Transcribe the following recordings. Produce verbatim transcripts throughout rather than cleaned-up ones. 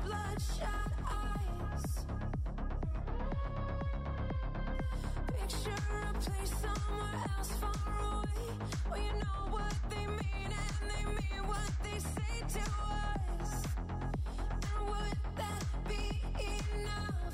bloodshot eyes. Picture a place somewhere else far away, where you know what they mean and they mean what they say to us. And would that be enough?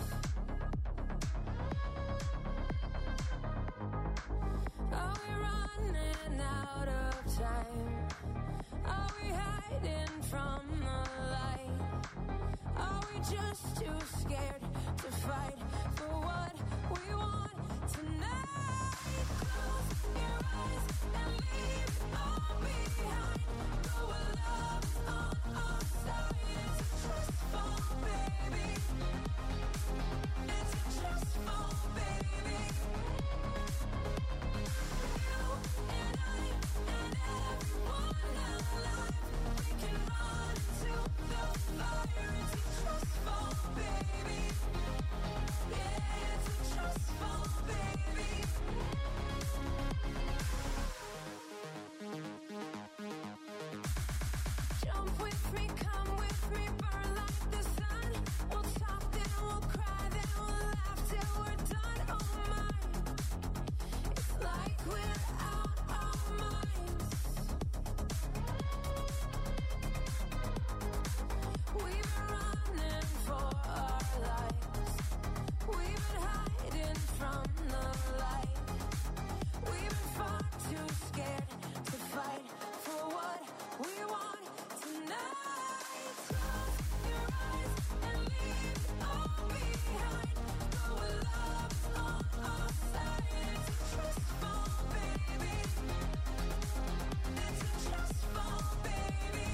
Are we running out of time? Are we hiding from the light? Are we just too scared to fight for what we want tonight? Close your eyes and leave all behind. Go where love's on our side. It's a trust fall, baby. It's a trust fall, baby. You and I and everyone alive, we can run into the fire. It's a trust fall, baby. Yeah, it's a trust fall, baby. Jump with me, come with me, burn like the sun. We'll talk, then we'll cry, then we'll laugh till we're done. Oh my, it's like we're out our minds. We've been running for our lives. We've been hiding from the light. We've been far too scared to fight for what we want tonight. Close your eyes and leave it all behind. Go where love's on our side. It's a trust fall, baby. It's a trust fall, baby.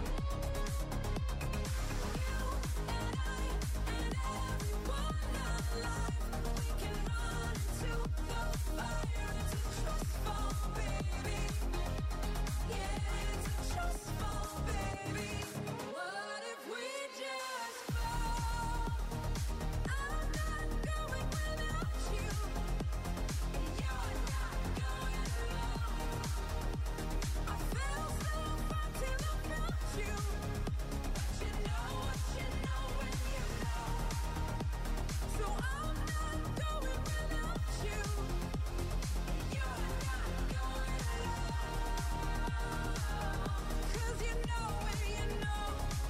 You and I and everyone alive, we can run into the fire. It's a trust fall, baby. Yeah, it's a trust fall, baby. What if we just fall? I'm not going without you. You're not going alone. I feel so far till I found you. But you know what you know when you know. So I'm not going without you. You're not going alone. 'Cause you know when you know.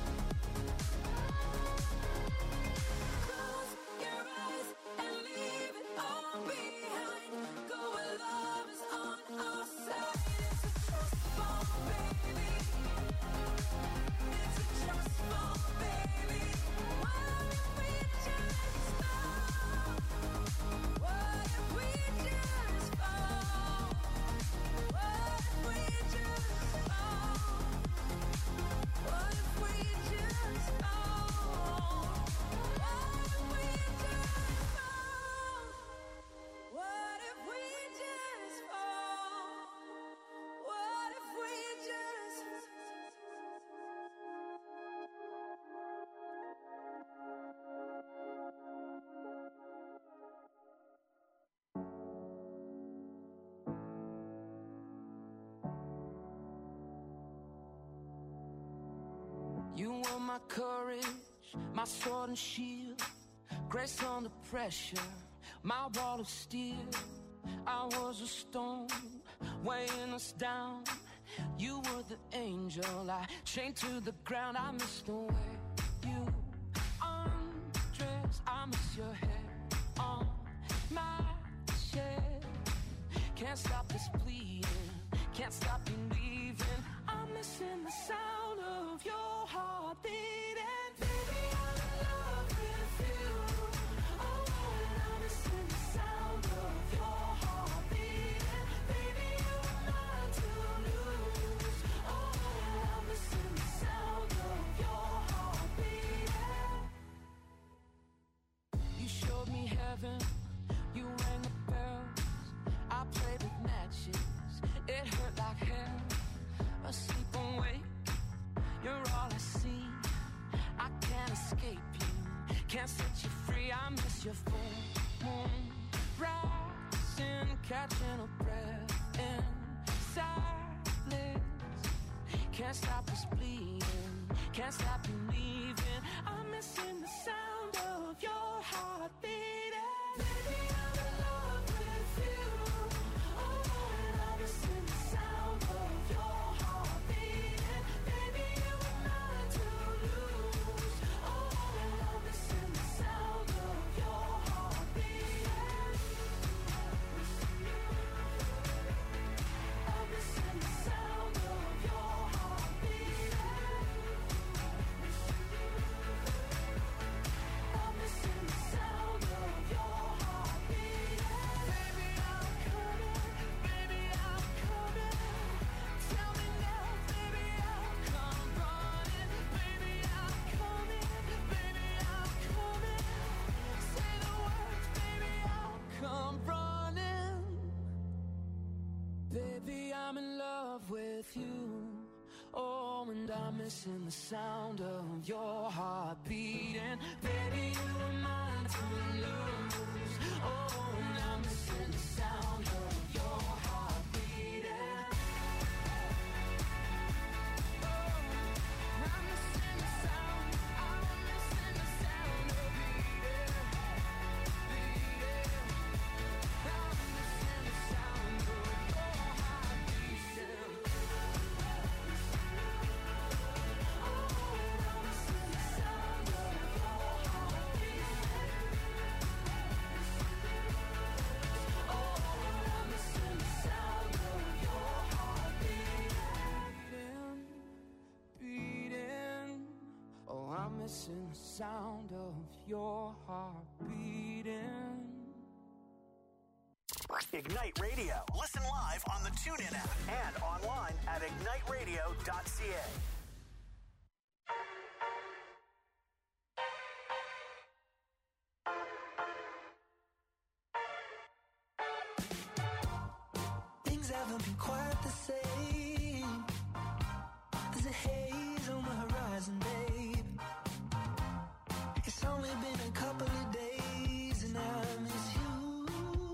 Close your eyes and leave it all behind. Go where love is on our side. It's a trust fall, baby. It's a trust fall, baby. What if we just fall? What if we just fall? What if we just fall? What if we just fall? What if we just fall? What if we just fall? What if we just You were my courage, my sword and shield, grace under pressure, my wall of steel. I was a stone weighing us down. You were the angel I chained to the ground. I miss the way you undress. I miss your hair on my chest. Can't stop this bleeding, can't stop you leaving. I'm missing the sound of your heart beating. Baby, I'm in love with you. Oh, and I'm missing the sound of your heart beating. Baby, you're mine to lose. Oh, and I'm missing the sound of your heart beating. You showed me heaven, you rang the bells. I played with matches, it hurt like hell. Asleep awake, you're all I see. I can't escape you, can't set you free. I miss your full moon rising, catching a breath in silence. Can't stop this bleeding, can't stop you leaving. I miss I'm missing the sound of your heart beating. Baby, you were mine to lose. Oh, and I'm missing the sound of your heart beating. Oh, I'm missing the sound, I'm missing the sound of beating, beating. I'm missing the sound of your heart beating. Missing the sound of your heart beating. Ignite Radio. Listen live on the TuneIn app and online at ignite radio dot c a. Things haven't been quite the same. There's a haze on the horizon, babe. It's only been a couple of days and I miss you.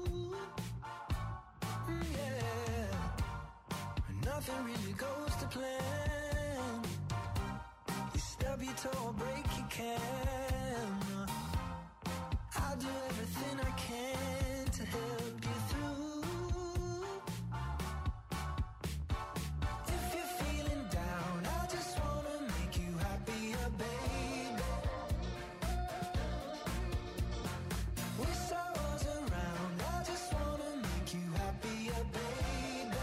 Mm, yeah. Nothing really goes to plan. You stub your toe or break your camera. I'll do everything I can to help you through. If you're feeling down, I just wanna make you happier, baby. Wish I was around, I just wanna make you happier, baby.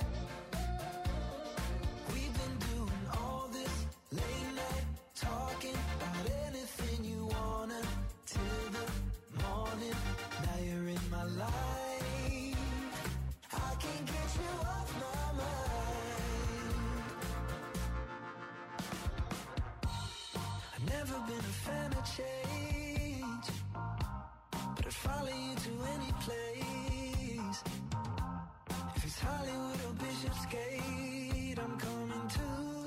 We've been doing all this late night talking about anything you wanna till the morning. Now you're in my life, I can't get you off my mind. I've never been a fan of change, but I'd follow you to any place. If it's Hollywood or Bishopsgate, I'm coming too.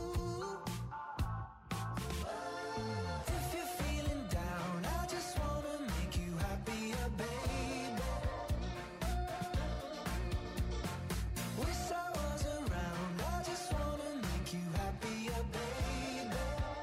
If you're feeling down, I just wanna make you happier, baby. Wish I was around, I just wanna make you happier, baby.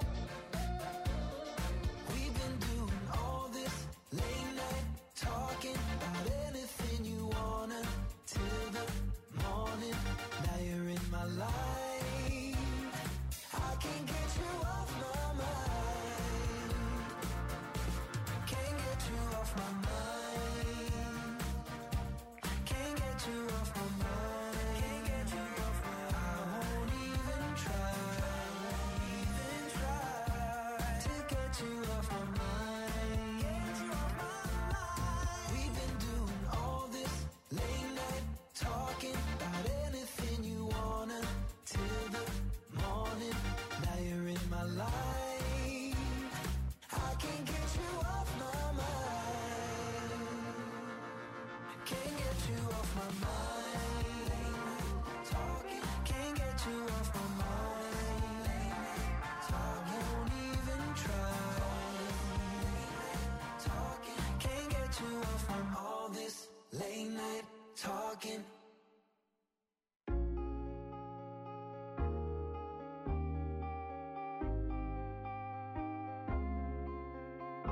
We've been doing all this late night talking about anything you wanna till the morning. Now you're in my life, I can't get you off my mind. Can't get you off my mind. Can't get you off my mind. Can't get you off my mind. I won't even try, even try to get you off my mind. Get you off my mind. We've been doing all this late night talking about anything you wanna till the morning. Now you're in my life, I can't get you off my mind. Can't get you off my mind. Talking, can't get you off my mind. I won't even try. Talking, can't get you off from all this late night talking.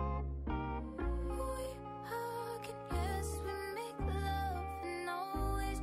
We hug and yes, we make love and always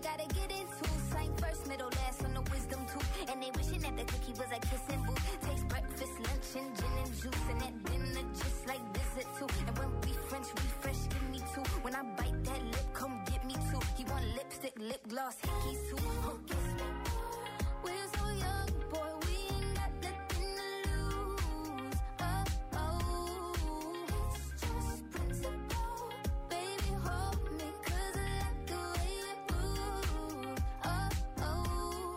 gotta get into. Slang first, middle, last on the wisdom tooth. And they wishing that the cookie was a kissing booth. Takes breakfast, lunch, and gin and juice. And at dinner, just like visit too. And when we French refresh, give me two. When I bite that lip, come get me two. He want lipstick, lip gloss, hickeys too. Oh, kiss me. We're so young, boy, we ain't got nothing to lose. Oh, oh, it's just principle. Baby, hold me, 'cause I like the way you move. Oh, oh.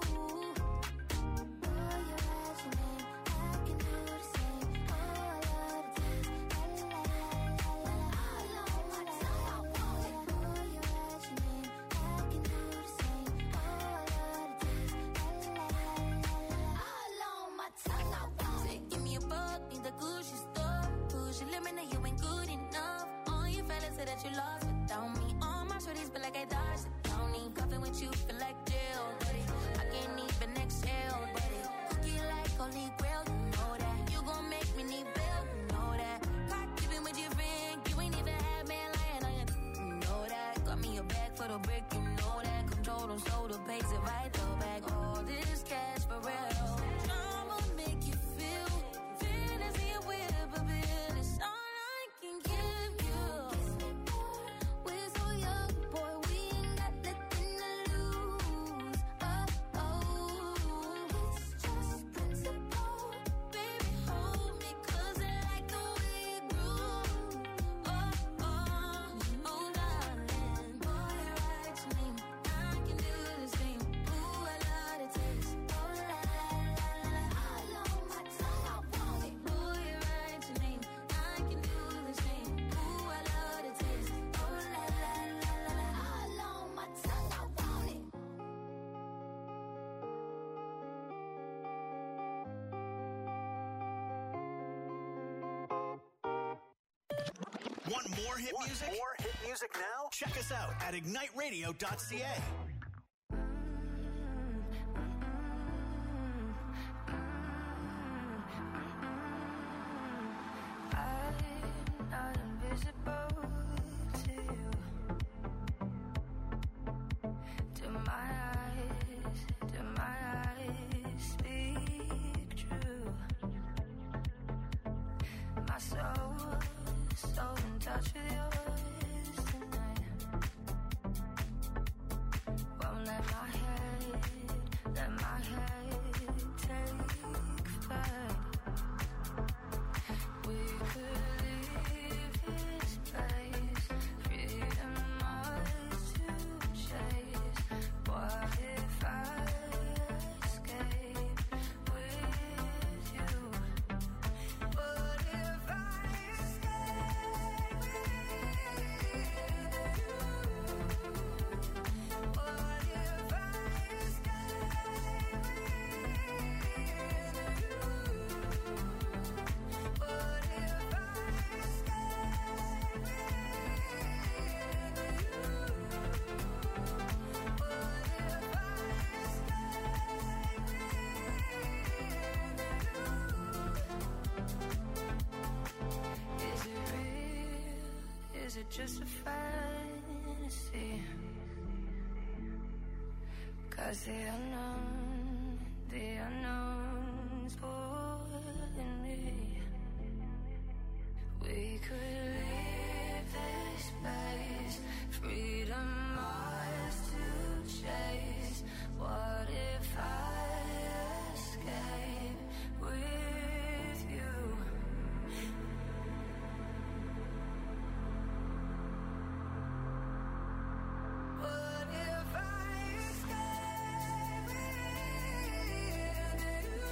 Boy, you write your name, I can do the same. Oh, I love the taste. La, la, la, la, la, la. All on my tongue, I want it. Boy, you write your name, I can do the same. Oh, I love the taste. La, la, la, la, la, la. All on my tongue, I want it. Give me a buck, need the Gucci store. Push your limit, now you ain't good enough. All your fellas say that you lost without me. All my shorties feel like I dodged the county. Cuffing with you feel like jail, daddy. I can't even exhale, daddy. Cookie like holy grail, you know that. You gon' make me need bail, you know that. Caught keeping with your friend, you ain't even had man lying on you, you know that. Got me a bag for the brick, you know that. Control them, so the pays it right, throw back all this cash for real. I'ma make you feel, fantasy a whip a bill. It's all I can give you. We're so young, boy, we ain't got nothing to lose. Oh, oh, it's just principle. Baby, hold me, 'cause I like the way you groove. Oh, oh, oh, darling. Boy, you write your name, I can do the same. Ooh, I love the taste. Oh, la, la, la, la, la. All on my tongue, I want it. Boy, you write your name, I can do the same. Ooh, I love the taste. Oh, la, la, la, la, la. All on my tongue, I want it. Want more hit Want music? more hit music now? Check us out at ignite radio dot c a. I'm not invisible to you. Do my eyes, do my eyes speak true? My soul, so in touch with yours tonight. Won't let my head, let my head take flight. We could leave this place, freedom ours to chase. What if I escape with you? What if I escape with you? What if I escape with you? What if I Is it real? Is it just a fantasy? 'Cause the unknown, the unknown's pulling me. We could leave this place, freedom ours to chase. What if I escape with you? What if I escape with you?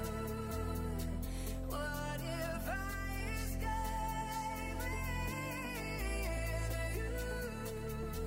What if I escape with you?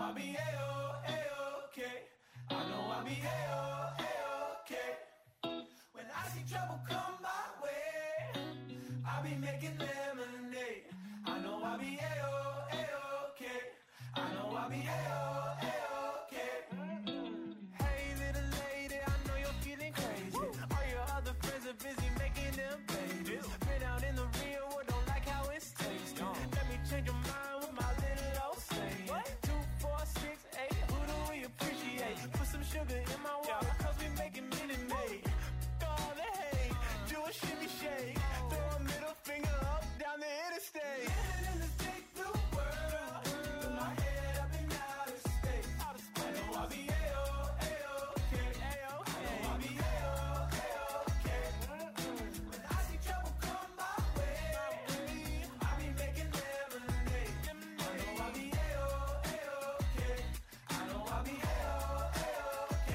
I'll be A-O, A-OK. I know I'll be A-O, A-OK. When I see trouble come my way, I'll be making lemonade. I know I'll be A-O, A-OK. I know I'll be A-O, A-OK. Hey little lady, I know you're feeling crazy. All your other friends are busy making them babies. Been out in the real world, don't like how it's tasting. Let me change your mind with my little old saying. Two, four, six, eight, who do we appreciate? Put some sugar in my water, cause we making Minute Maid. All the hate, do a shimmy shake. Throw a middle finger up down the interstate. Living in this big blue world, with my head up in outer space. I know I'll be A-O, A-OK. I know I'll be A-O, A-OK. When I see trouble come my way, I'll be making lemonade. I know I'll be A-O, A-OK. I know I'll be A-O, A-OK.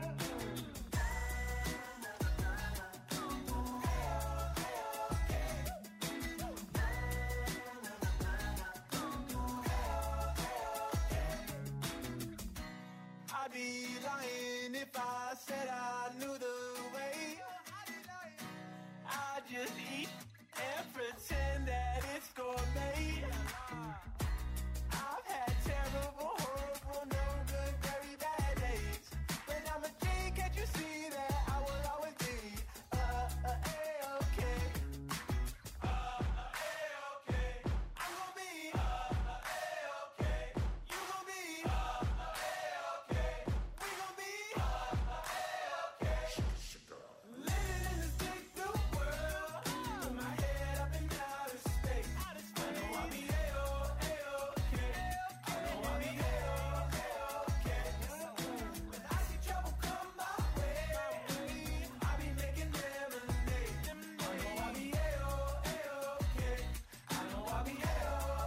I'd be lying if I said I knew the way. I just eat and pretend that it's gourmet. I've had terrible, horrible, no good, very bad days. But I'm a G, can't you see that I will always be uh, uh, A-OK. Uh, uh, A-OK. I'm gonna be uh, uh, A-OK. You gonna be uh, uh, A-OK. We gonna be uh, uh, A-OK. Living in this big blue world, with my head up in outer space. I know I'll be A-O, A-OK. I know I'll be A-O, A-OK. When I see trouble come my way, I'll be making lemonade. I know I'll be A-O, A-OK. I know I'll be A-O,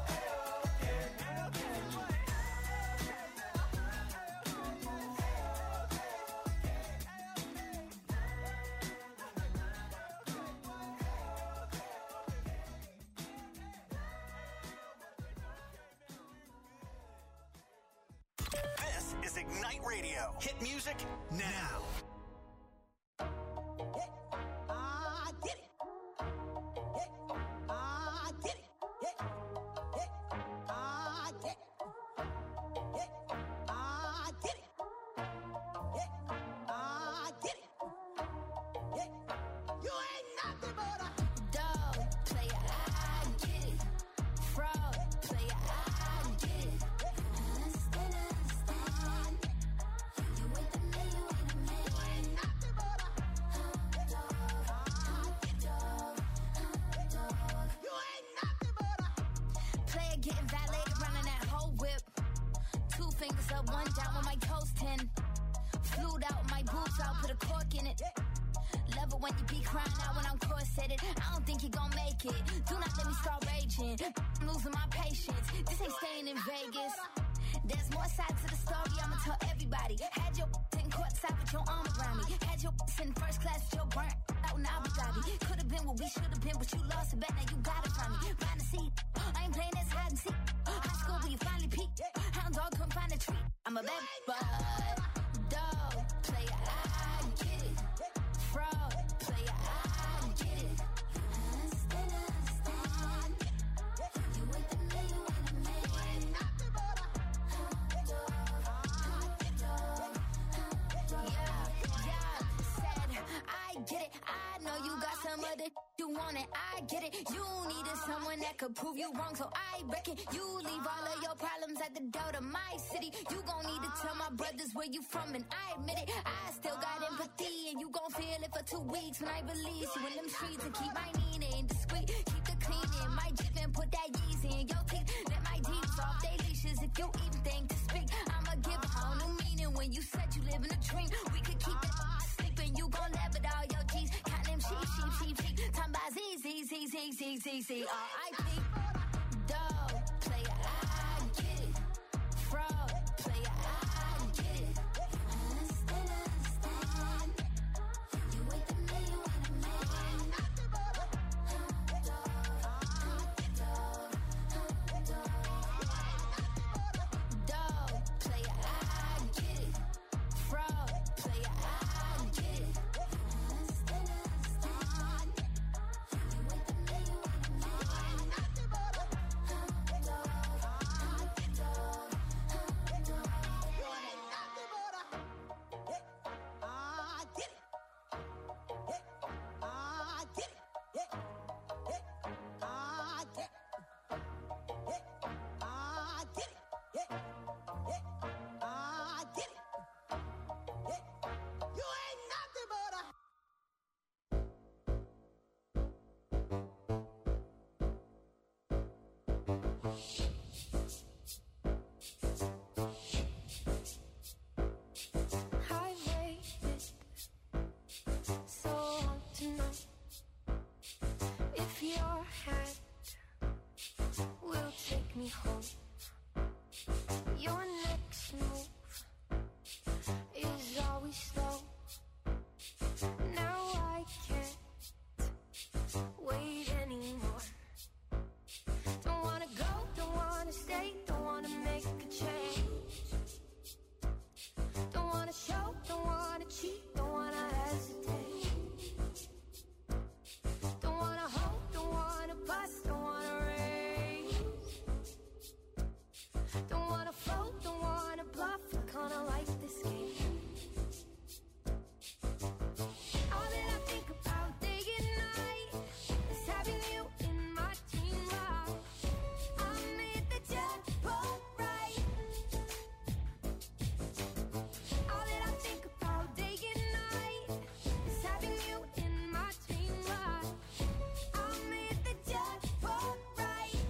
This is Ignite Radio. Hit music now. I did it. I did it. I did it. I did it. I did it. You ain't nothing but a Dog, player, I get it. Fraud, player, I get it. Understand, understand. You ain't the man, you ain't the man. you ain't nothing but a Dog, dog, dog. you ain't nothing but a Player getting valeted, running that whole whip. Two fingers up, one down with my toes ten. Flued out my boots, I'll put a cork in it. Love it when you be crying out when I'm corseted. I don't think you gon' make it. Do not let me start raging. I'm losing my patience. This ain't staying in Vegas. There's more sides to the story, I'ma tell everybody. Had your in courtside with your arm around me. Had your in first class with your burnt out in Abu Dhabi. Could've been what we should've been, but you lost a bet, now you got it from me. Find a seat, I ain't playing this hide and seek. High school where you finally peaked. Hound dog couldn't find a treat. I'm a bad bud. Dog, player, I get it. Fraud, player, I get it. Understand, understand. You ain't the man, you ain't the man. you ain't nothing but a Yeah, yeah, said, I get it. I know you got some other you want it. I get it. You needed someone that could prove you wrong, so I reckon you leave all of your problems at the door to my city. You gon' need to tell my brothers where you from, and I admit it. I still got empathy, and you gon' feel it for two weeks when I release you in them streets and keep my Nina in discreet. Keep the cleaning, my Jeep and put that Yeezy in your teeth. Let my D's off they leashes if you even think to speak. I'ma give a whole new meaning when you said you live in a dream. We could keep it sleeping, you gon' laugh at all your G's. Count them sheep, sheep, sheep, sheep. Talking about Z, Z, Z, Z, Z, Z, Z, R I P. Dog, player, I get it. Fraud, player, I get it. Understand, understand. You ain't the man, you ain't the man. Dog, dog, dog. me home. Your next move is always slow. Now I can't wait anymore. Don't wanna go, don't wanna stay, don't wanna make a change. Don't wanna show, don't wanna cheat, don't wanna hesitate. Don't wanna hope, don't wanna bust, don't wanna raise. Don't wanna float, don't wanna bluff, I kinda like this game. All that I think about day and night is having you in my dream life. I made the jackpot right. All that I think about day and night is having you in my dream life. I made the jackpot right.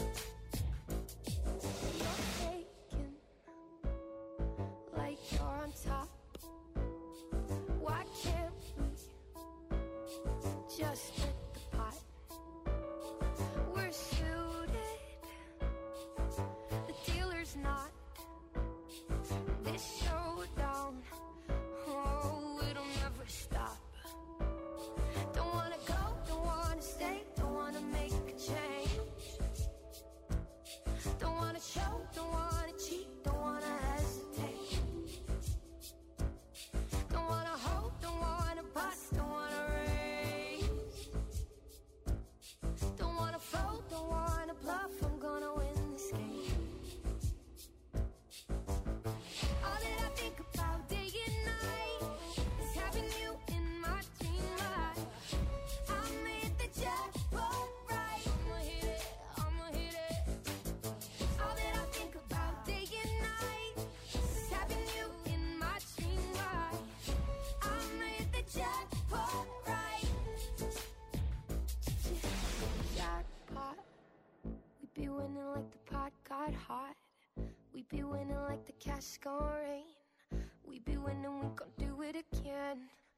You're taken like you're on top. Why can't we just split the pot? We're suited, the dealer's not. This showdown, oh, it'll never stop. Don't wanna go, don't wanna stay, don't wanna make a change. Don't wanna show, don't wanna cheat, don't wanna hesitate. Don't wanna hope, don't wanna bust, don't wanna raise. Don't wanna float, don't wanna bluff, I'm gonna win this game. All that I think about day and night is having you in my dream life. I made the jackpot right. I'ma hit it, I'ma hit it. All that I think about day and night is having you in my dream life. I made the jackpot right. Jackpot. We be winning like the pot got hot. We be winning like the cash gon' rain. We be winning, we gon' do it again.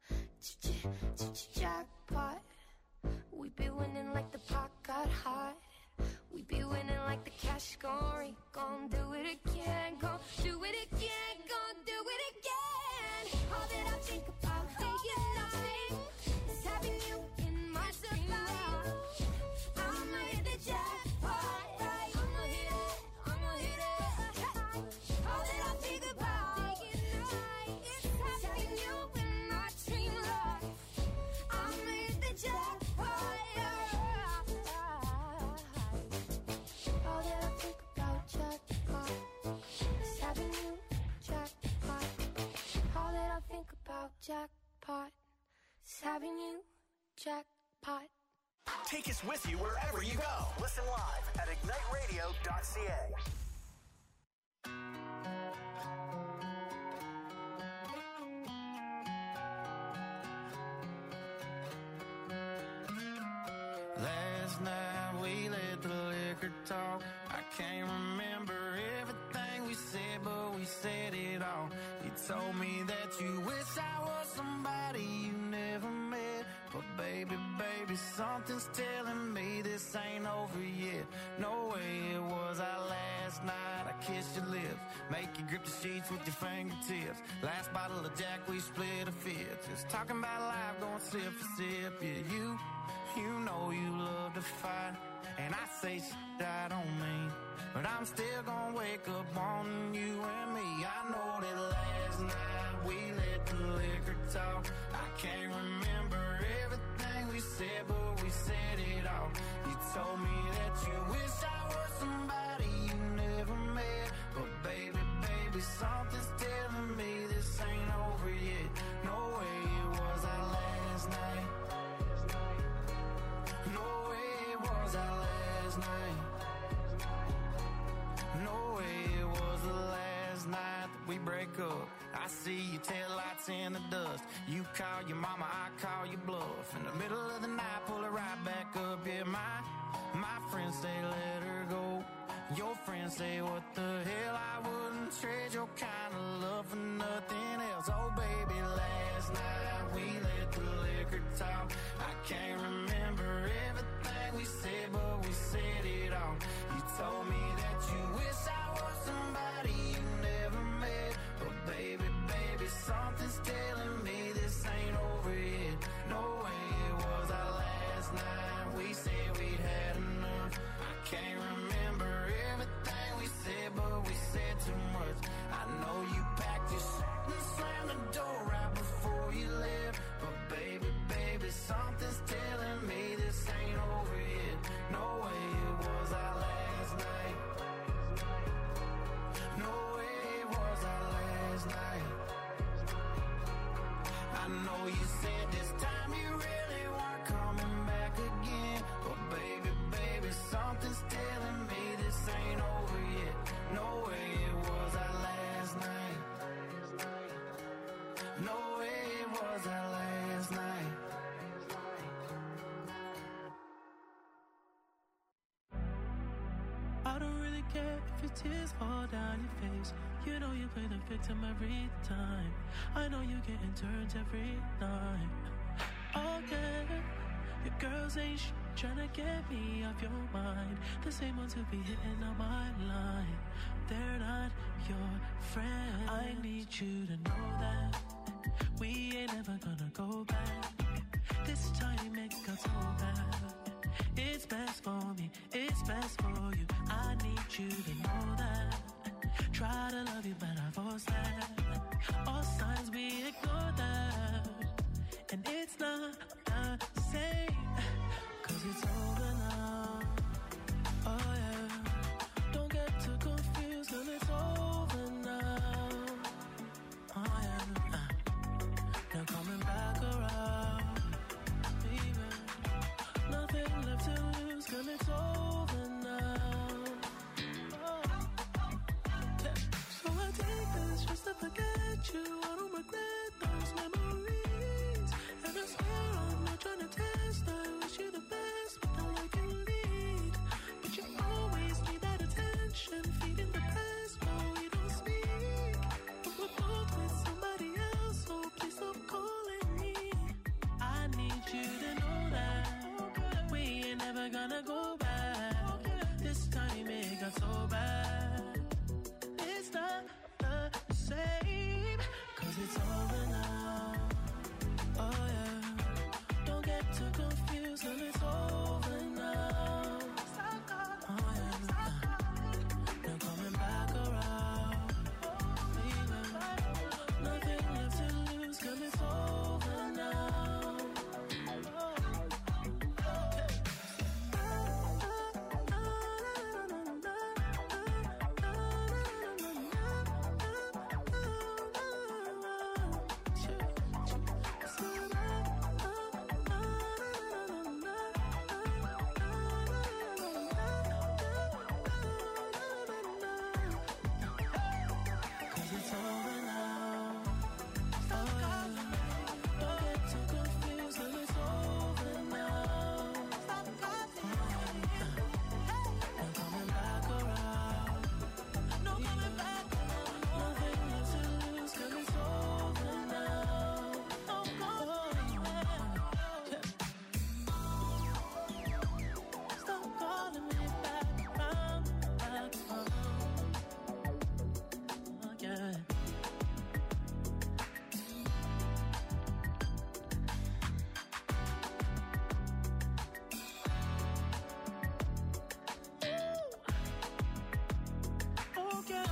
Jackpot. We be winning like the pot got hot. We be winning like the cash gon' rain. Gon' do it again, gon' do it again, gon' do it again. All that I think about day and night is having you in my dream life. I'ma hit the jackpot right. I'ma hit it, I'ma hit it. All that I think about day and night is having you in my dream life. I'ma hit the jackpot. All that I think about jackpot is having you jackpot. All that I think about jackpot is having you jackpot. Take us with you wherever you go. Listen live at ignite radio dot c a. Last night we let the liquor talk. I can't remember everything we said, but we said it all. You told me that you wish I was somebody you never met. But baby, baby, something's telling me this ain't over yet. No way it was our last night. I kissed your lips, make you grip the sheets with your fingertips. Last bottle of Jack, we split a fifth. Just talking about life, going sip for sip. Yeah, you, you know you love to fight. And I say shit I don't mean, but I'm still gonna wake up wanting you and me. I know that last night we let the liquor talk. I can't remember everything we said, but we said it all. You told me that you wish I was somebody you never met. But baby, baby, something's telling me this ain't over yet. No way it was our last night. No way it was our last night. No way it was the last night that we break up. I see your taillights in the dust. You call your mama, I call your bluff. In the middle of the night, pull her right back up. Yeah, my, my friends say let her go. Your friends say what the hell, I wouldn't trade your kind of love for nothing else. Oh baby, last night we let the liquor talk. I can't remember everything we said, but we said it all. You told me that really care if your tears fall down your face. You know you play the victim every time. I know you getting turns every night. Oh yeah, your girls ain't sh- trying to get me off your mind. The same ones who be hitting on my line. They're not your friends. I need you to know that we ain't never gonna go back. This time it got so bad. It's best for me, it's best for you. I need you to know that. Try to love you, but I force that. All signs we ignore that. And it's not the same, cause it's over now. Oh yeah, don't get too confused, cause it's over now. Oh yeah, uh, no coming back around. Baby, nothing left to lose, cause it's over now. Oh. Yeah. So I take this just to forget you. I don't regret those memories. And I swear I'm not trying to test. I wish you the best, but all I can lead. But you always need that attention, feeding the past while we don't speak. But we're both with somebody else, so please stop calling me. I need you to know that we ain't never gonna go back. This time it got so bad. It's not the same, cause it's over now. Oh yeah, don't get too confused, cause it's over now. Oh yeah, no coming back around. Baby, nothing left to lose, cause it's over now. Cause it's over now. Oh yeah, don't get too confused, cause it's over now. No coming back around. No coming back around. Nothing left to lose, cause it's over now. Oh, yeah. Stop calling me back around, back around. Oh, yeah. Oh, yeah.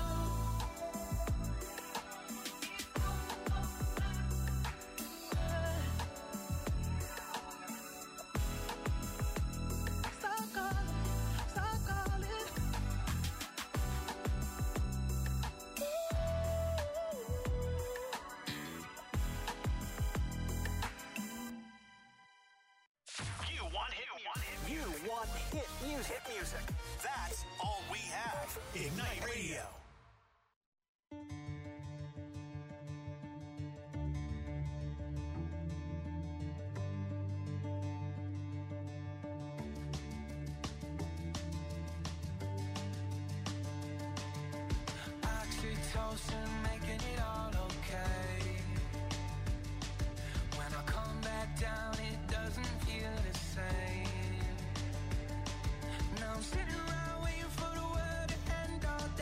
Stop calling, stop calling. You want hit, you want hit music. Hit music. That's all we have. Ignite Radio. Oxytocin, making it all okay. When I come back down, it doesn't feel the same. Now I'm sitting around waiting for the world to end all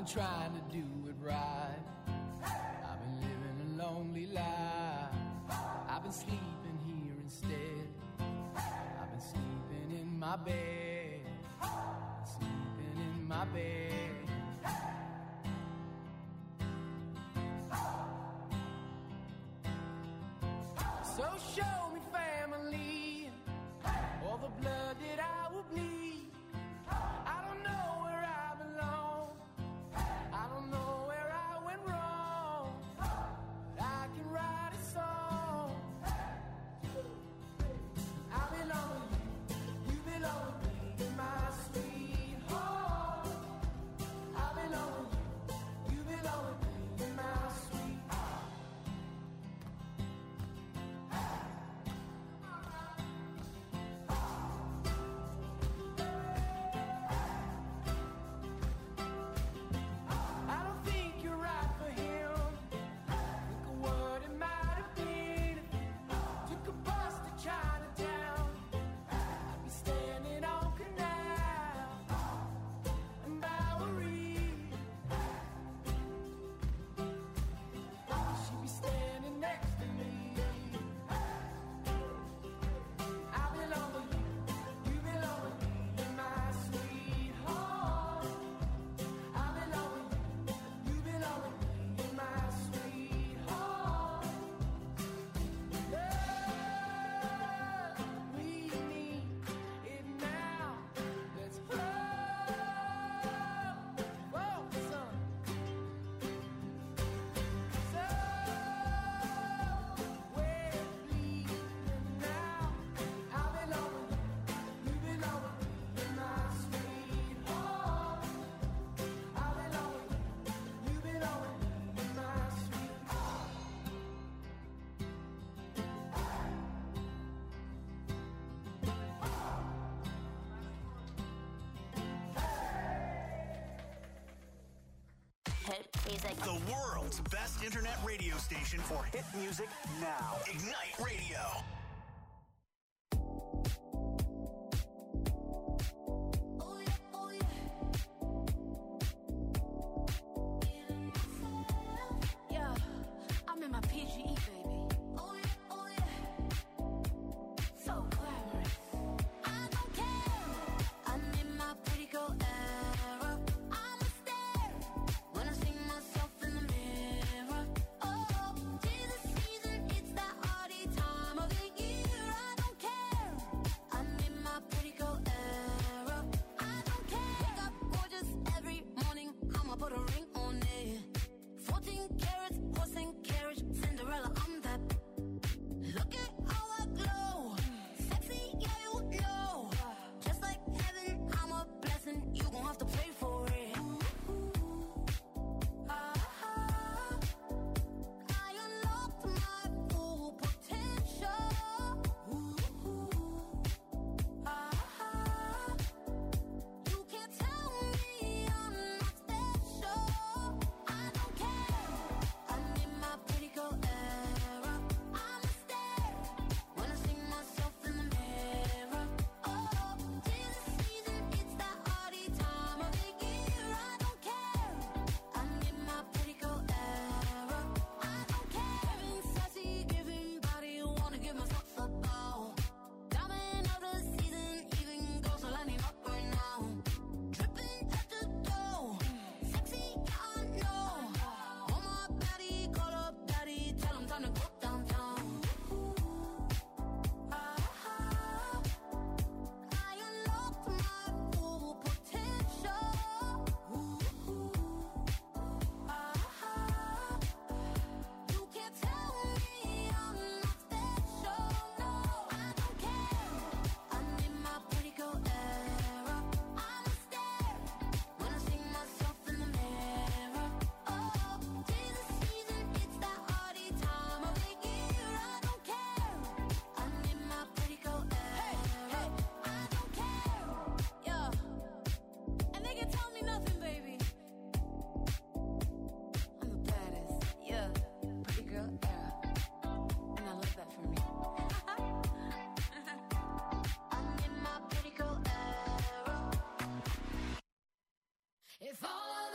been trying to do it right. I've been living a lonely life. I've been sleeping here instead. I've been sleeping in my bed. Sleeping in my bed. So show me family, all the blood that I will bleed. I don't know where I belong. I don't know where I went wrong. But I can write a song. I belong with you, you belong with me, my sweetheart. I belong with you, you belong with me, my sweetheart. I don't think you're right for him. Think of what it might have been if you took a bus to Chinatown. I'd be standing on Canal and Bowery. She'd be standing next to me. I belong with you, you belong with me, my sweetheart. I belong with you, you belong with me, my sweetheart. Love, we need it now. Let's roll, roll, son. So, we're bleeding now. I belong with you, you belong with me, my sweetheart. I belong with you, you belong with me, my sweetheart. The world's best internet radio station for hit music now. Ignite Radio. Yeah, I'm in my P G E, baby. So glamorous. I don't care. I'm in my pretty girl era. I'm a stare when I see myself in the mirror. Oh, tis the season, it's that hardy time of the year.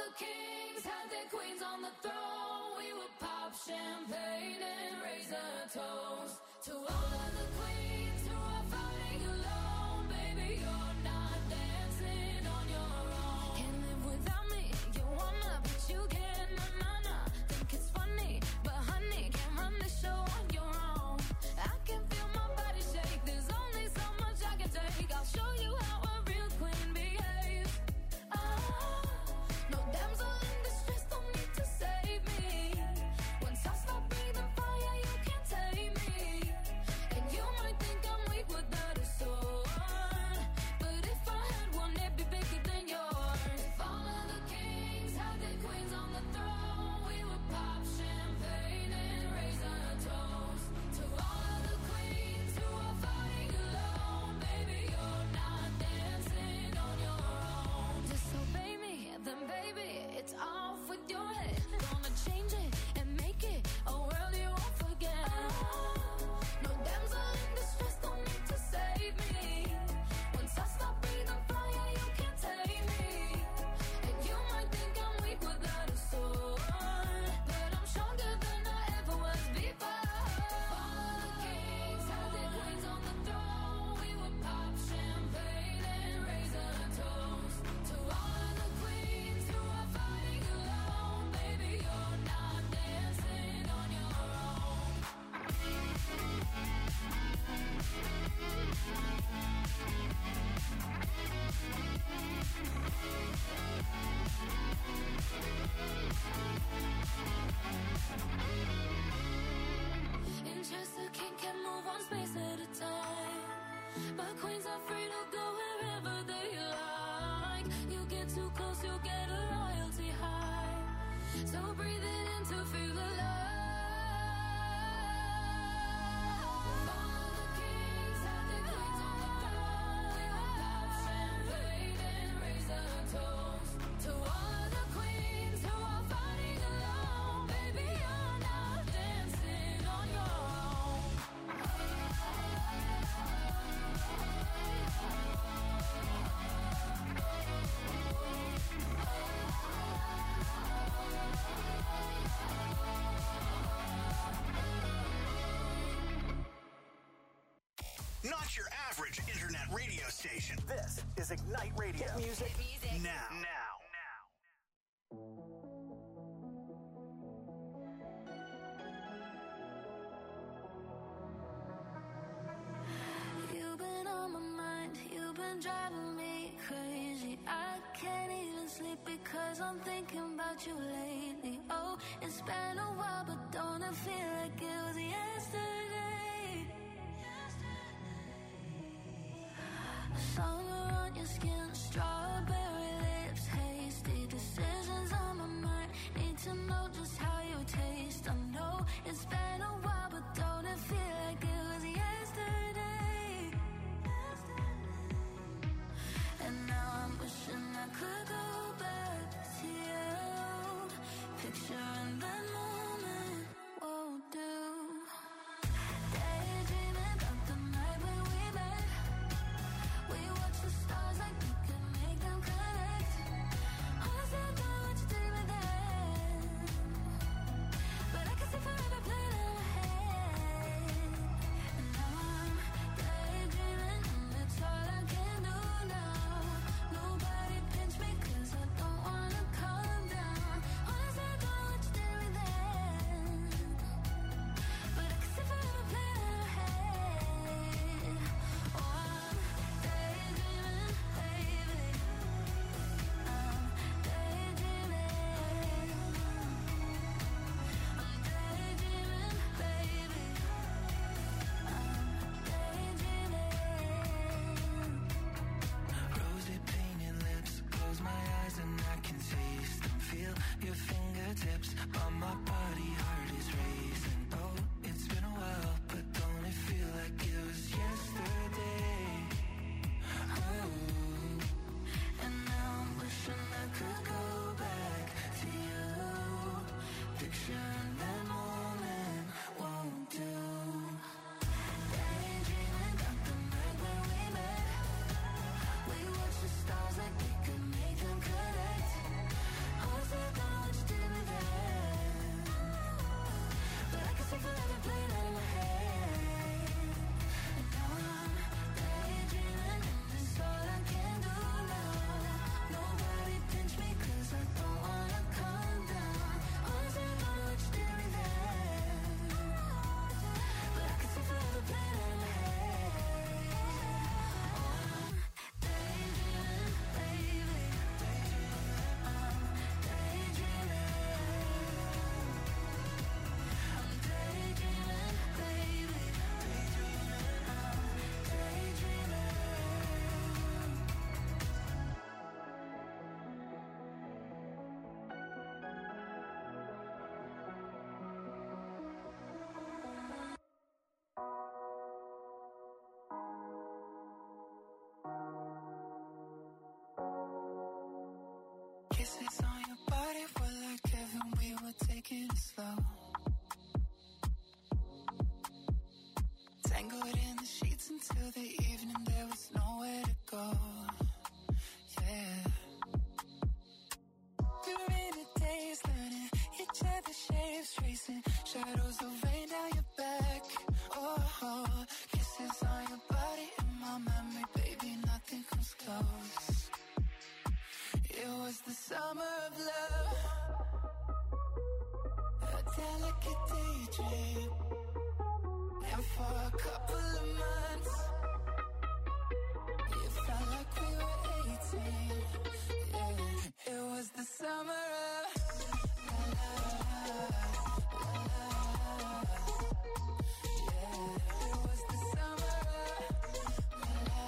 the kings had their queens on the throne. We would pop champagne and raise a toast to all of the queens who are fighting alone. Baby, you're not dancing on your own. Can't live without me, you wanna, but you can't, na na na. Think it's funny, but honey, can't run the show on your own. I can feel my body shake, there's only so much I can take. I'll show you how a real queen behaves. Ah, no damsel in distress, don't need to save me. Once I stop breathing fire, you can't tame me. And you might think I'm weak without a sword, but if I had one, it'd be bigger than yours. If all of the kings had their queens on the throne, we would pop champagne and raise a toast to all of the queens who are fighting alone. Baby, you're not dancing on your own. Disobey me, then baby, it's off with your head. Gonna change it and make it a world you won't forget. No damsel in distress, don't need to save me. Once I stop breathing fire, you can't tame me. And you might think I'm weak without a sword, but I'm stronger than I ever was before. All of the kings had their queens on the throne. We would pop champagne and raise a toast to all of the queens who are fighting alone. Baby, you're not dancing on your own. In Chester, king can move one space at a time, but queens are free to go wherever they like. You get too close, you'll get a royalty high. So breathe it in to feel alive. All of the kings had their queens on the throne. We would pop champagne and raise a toast to all of the queens who are fighting alone. Baby, you're not dancing on your own. Not your average internet radio station. This is Ignite Radio. Hit music, now. Now. You've been on my mind, you've been driving me crazy. I can't even sleep because I'm thinking about you lately. Oh, it's been a while, but don't it feel like it was yesterday? Summer on your skin, strawberry lips, hasty decisions on my mind. Need to know just how you taste. I know it's been a while, but don't it feel like it was yesterday? And now I'm wishing I could go back to you. Picturing that moment won't do. Daydreaming about the night when we met. We watch the stars like we could make them connect. Honestly, I don't know what you did with that, but I can see forever playing in my head. And now I'm daydreaming, and it's all I can do now. Nobody pinch me 'cause I don't wanna calm down. Honestly, I don't know what you did with that, but I can see forever playing in my head. Oh, I'm daydreaming, baby. I'm daydreaming. I'm daydreaming, baby. I'm daydreaming. Rosy painted lips, close my eyes and I can taste and feel your fingertips on my body, heart is racing. Oh, it's been a while, but don't it feel like it was yesterday? Oh, And now I'm wishing I could go back to you. Picturing that moment won't do. Daydreaming about the night when we met. We watched the stars like we could make them connect. Honestly, wasteland and each other shapes tracing shadows of rain down your back. Oh, oh, kisses on your body in my memory, baby, nothing comes close. It was the summer of love, a delicate daydream, and for a couple of months it felt like we were eighteen. Yeah, it was the summer of la, la, la, la, la. Yeah, it was the summer of la, la,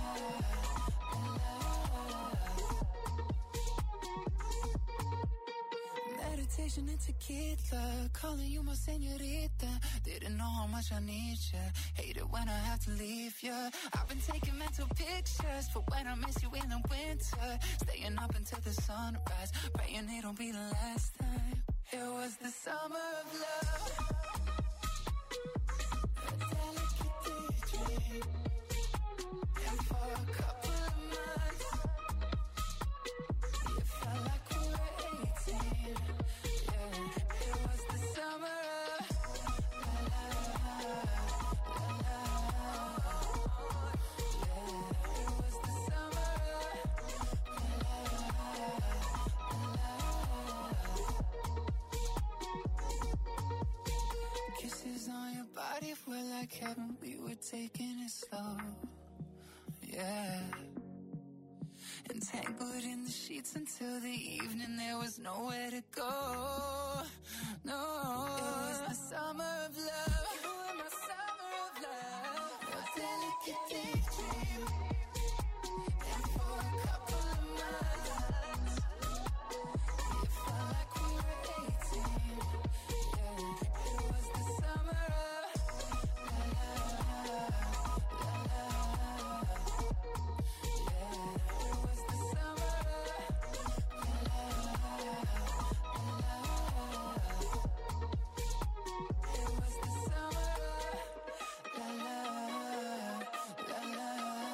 la, la. Meditation and tequila, calling you my señorita. Didn't know how much I need ya. Hate it when I have to leave ya. I've been taking mental pictures for when I miss you in the winter. Staying up until the sunrise, praying it don't be the last time. It was the summer of love, a delicate daydream, and for a couple of months it felt like we were eighteen. Yeah, it was the summer of la, la, la, la, la. Yeah, it was the summer of la, la, la, la. Kisses on your body were like heaven, we were taking it slow. Yeah. Entangled in the sheets until the evening, there was nowhere to go. No, it was the summer of love. You were my summer of love, a delicate daydream, and for a couple of months it felt like we were eighteen. Yeah, it was the summer of la, la, la, la, la. Yeah, it was the summer of la, la, la, la, la. It was the summer of la, la, la, la.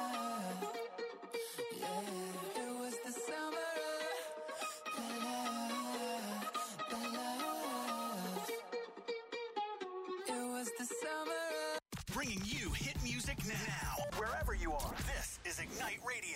Yeah, it was the summer of la, la, la, la. It was the summer of Bringing you hit music now, wherever you are. This is Ignite Radio.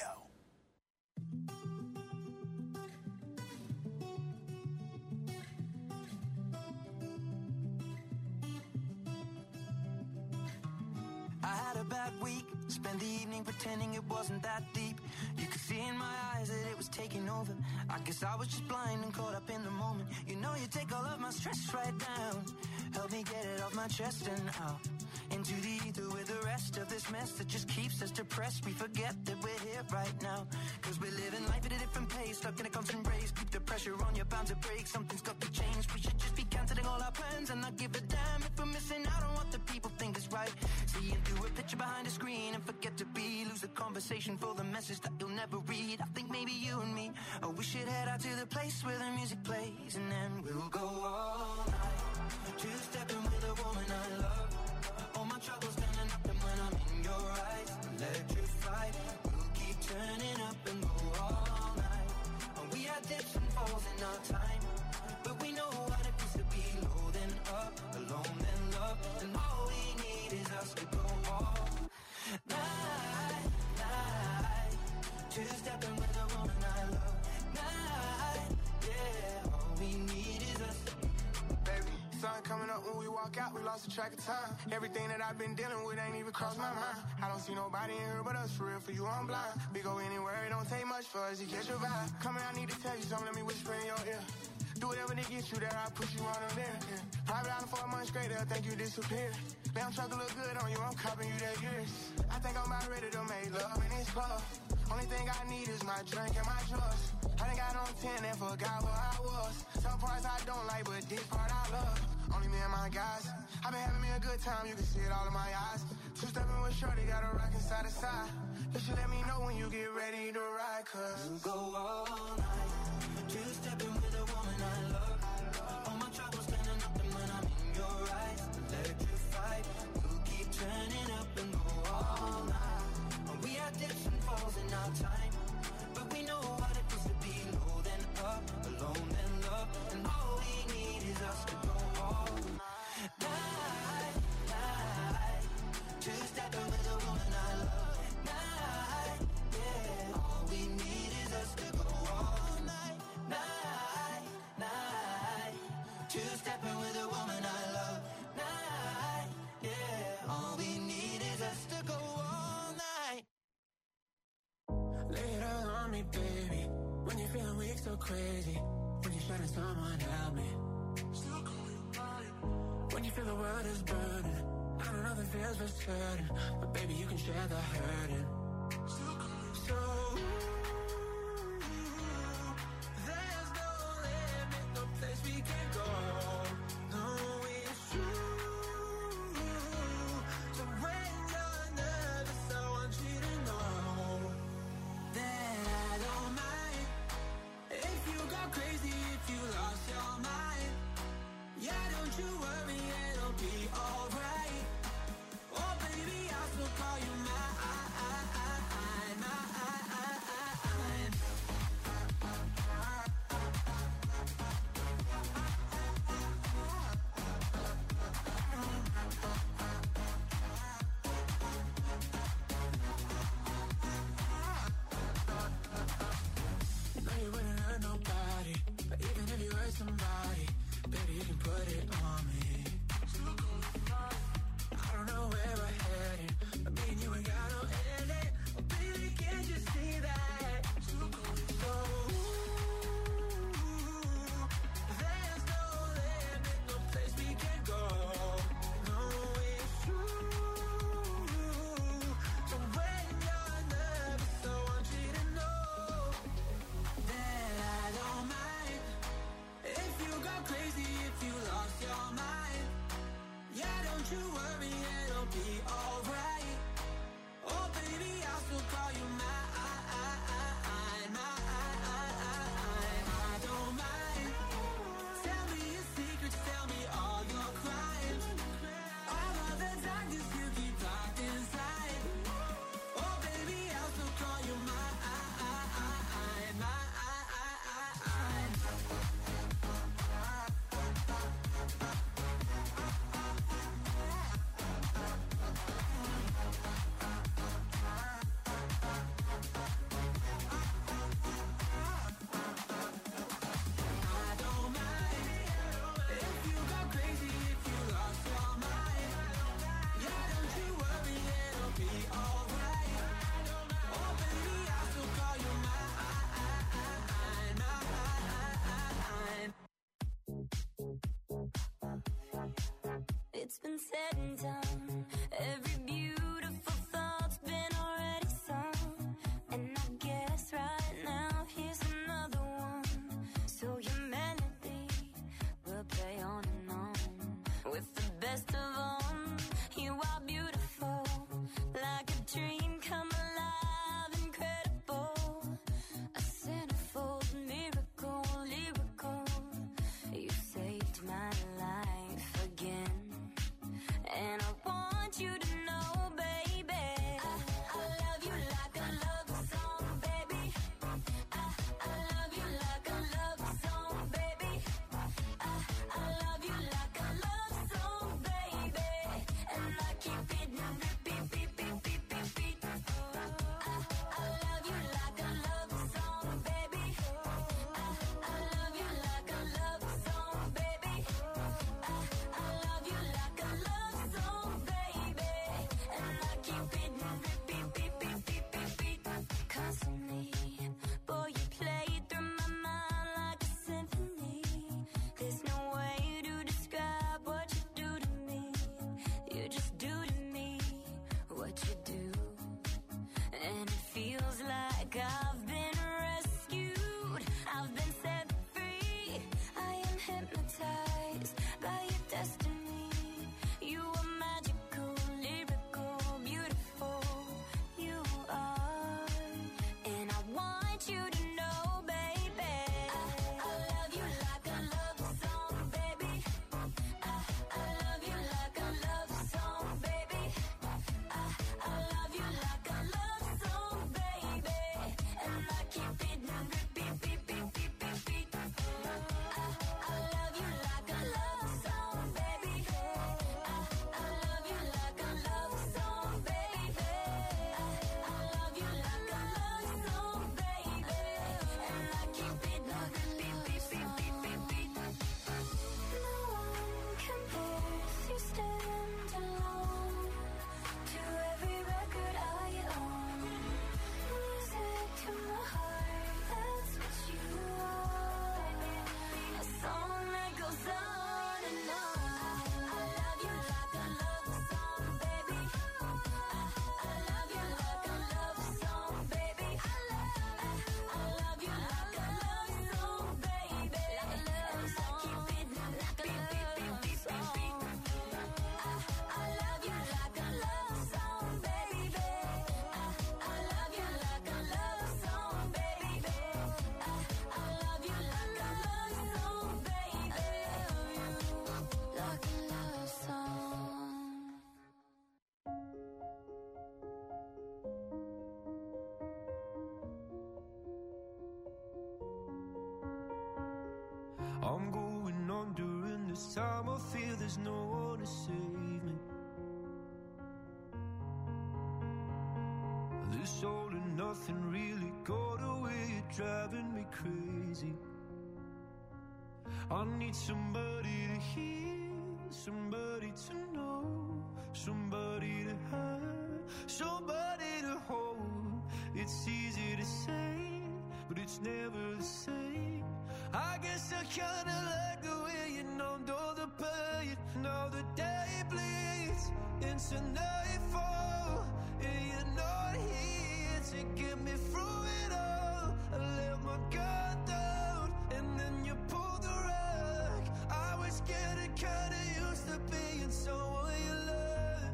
I had a bad week, spent the evening pretending it wasn't that deep. You could see in my eyes that it was taking over. I guess I was just blind and caught up in the moment. You know you take all of my stress right down, help me get it off my chest and out into the ether with the rest of this mess that just keeps us depressed. We forget that we're here right now, cause we're living life at a different pace, stuck in a constant race. Keep the pressure on, you're bound to break. Something's got to change. We should just be cancelling all our plans and not give a damn if we're missing out on what the people think is right. Seeing through a picture behind a screen and forget to be, lose the conversation for the message that you'll never read. I think maybe you and me, oh, we should head out to the place where the music plays, and then we'll go all night, two-stepping with a woman I love. All my troubles standing up, and when I'm in your eyes, electrified. We'll keep turning up and go all night. And we had dips and falls in our time, but we know what it feels to be low then up, alone then love, and all we need is us to go all night, night. Two-stepping with a woman I love. Night, yeah. All we need is us. Baby, sun coming up when we walk out, we lost the track of time. Everything that I've been dealing with ain't even crossed my mind. I don't see nobody in here but us, for real, for you I'm blind. We go anywhere, it don't take much for us to catch your vibe. Come here, I need to tell you something, let me whisper in your ear. Do whatever to get you there, I'll push you on them there. Yeah. Private island for a month straight, they'll think you disappeared. Damn truck look good on you, I'm copping you that years. I think I'm about ready to make love in this club. Only thing I need is my drink and my drugs. I done got on ten and forgot where I was. Some parts I don't like, but this part I love. Only me and my guys. I've been having me a good time, you can see it all in my eyes. Two-stepping with Shorty, got a rockin' side to side. You should let me know when you get ready to ride, cause we'll go all night, two-stepping with a woman I love. All my troubles standing up, and when I'm in your eyes, electrified. We'll keep turning up and go all night. And we had dips and falls in our time, but we know what it feels to be low then up, alone then love, and two-stepping with a woman I love. Night, yeah. All we need is us to go all night. Lay it all on me, baby. When you're feeling weak, so crazy. When you're shutting someone, help me. Still call you mine. When you feel the world is burning, I don't know the feels for certain, but baby, you can share the hurting. Still call you so. There's no limit, no place we can go. No, it's true. So when you're nervous, I want you to know that I don't mind if you go crazy, if you lost your mind. Yeah, don't you worry, it'll be alright. Oh baby, I'll still call you mine. You know you wouldn't hurt nobody, but even if you hurt somebody, baby, you can put it on me. I don't know where we're heading, but me and you ain't got no ending. Oh, baby, can't you see that? So, there's no limit, no place we can go. No, it's true. So when you're nervous, I want you to know that I don't mind if you go crazy, if you lost your mind. Yeah, don't you worry, it'll be alright. Oh baby, I'll still call you mine. I don't mind. Tell me your secrets, tell me all your crimes. All of the darkness you keep locked inside. Oh baby, I'll still call you mine. It's been said and done. Every beautiful thought's been already sung. And I guess right now here's another one. So your melody will play on and on. With the best of them, you are beautiful. Like a dream come alive, incredible. A centerfold miracle, lyrical. You saved my life again. And I want you to know, baby, I, I love you like a love song, baby. I, I love you like a love song, baby. I, I love you like a love song, baby. this time I feel there's no one to save me. This all and nothing really got away, you're driving me crazy. I need somebody to hear, somebody to know, somebody to have, somebody to hold. It's easy to say, but it's never the same. I guess I kinda like the way you numbed all the pain. Now the day bleeds into nightfall, and you're not here to get me through it all. I let my guard down, and then you pulled the rug. I was getting kinda used to being someone you loved.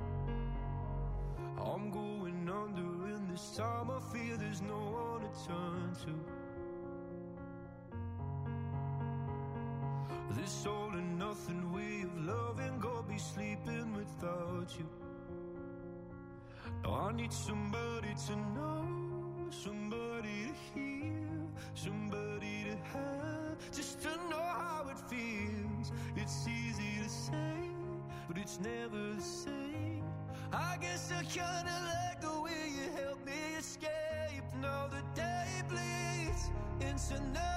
I'm going under, and this time I feel there's no one to turn to. This all and nothing way of loving, go be sleeping without you. Now I need somebody to know, somebody to hear, somebody to have, just to know how it feels. It's easy to say, but it's never the same. I guess I kinda like the way you help me escape. Now the day bleeds into night.